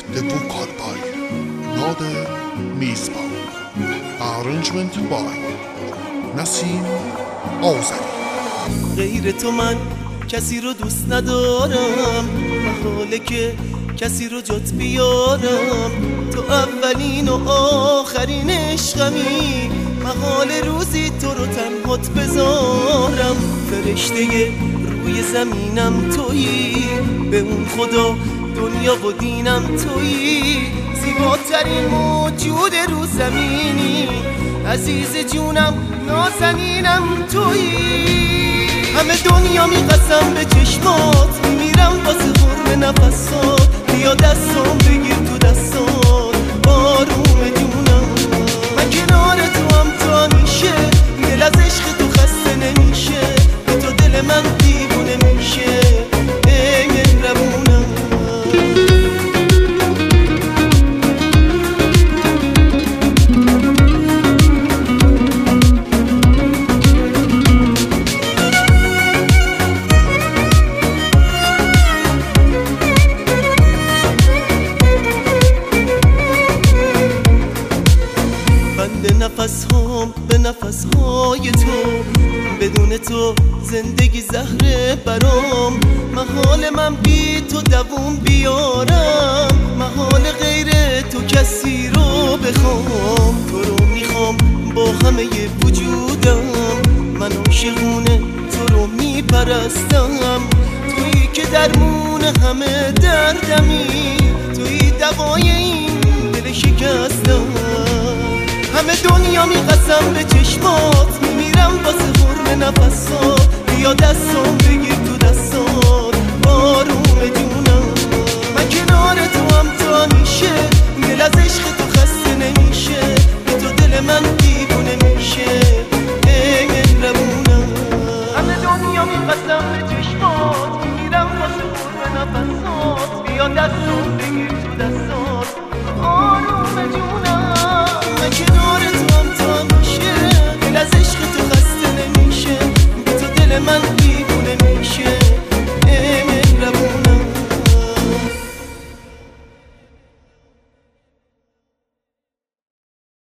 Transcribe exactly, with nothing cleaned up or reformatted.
The vocal by Nader Mizbah. Arrangement by Nasim Azari. غیر تو من کسی رو دوست ندارم، محاله که کسی رو جات بیارم. تو اولین و آخرین عشقمی، محال روزی تو رو تنهات بذارم. فرشته روی زمینم تویی، به اون خدا دنیا و دینم تویی. زیباترین موجود رو زمینی، عزیز جونم نازنینم تویی. همه دنیا میقسم به چشمات، میمیرم واسه قرب نفسات. بیا دستم بگیر تو دستات، آروم جونم. من کنار تو هم تو همیشه، دل از عشق تو خسته نمیشه. به تو دل من دیوونه میشه، ای مهربونم. نفس هام به نفس های تو، بدون تو زندگی زهره برام. محال من بی تو دووم بیارم، محال غیر تو کسی رو بخوام. تو رو میخوام با همه وجودم، من عاشقونه تو رو میپرستم. تویی که درمون همه دردمی، تویی دوای این دل شکستم. همه دنیا میقسم به چشمات، میمیرم واسه قرب نفسات. بیا دستم بگیر تو دستات، آروم جونم. من کنار تو هم تو همیشه، دل از عشق تو خسته نمیشه. به تو دل من دیوونه میشه، ای مهربونم. همه دنیا میقسم به چشمات، میمیرم واسه قرب نفسات. بیا دستم بگیر تو دستات، آروم جونم. من کنار تو هم تو همیشه، دل از عشق تو خسته نمیشه. به تو دل من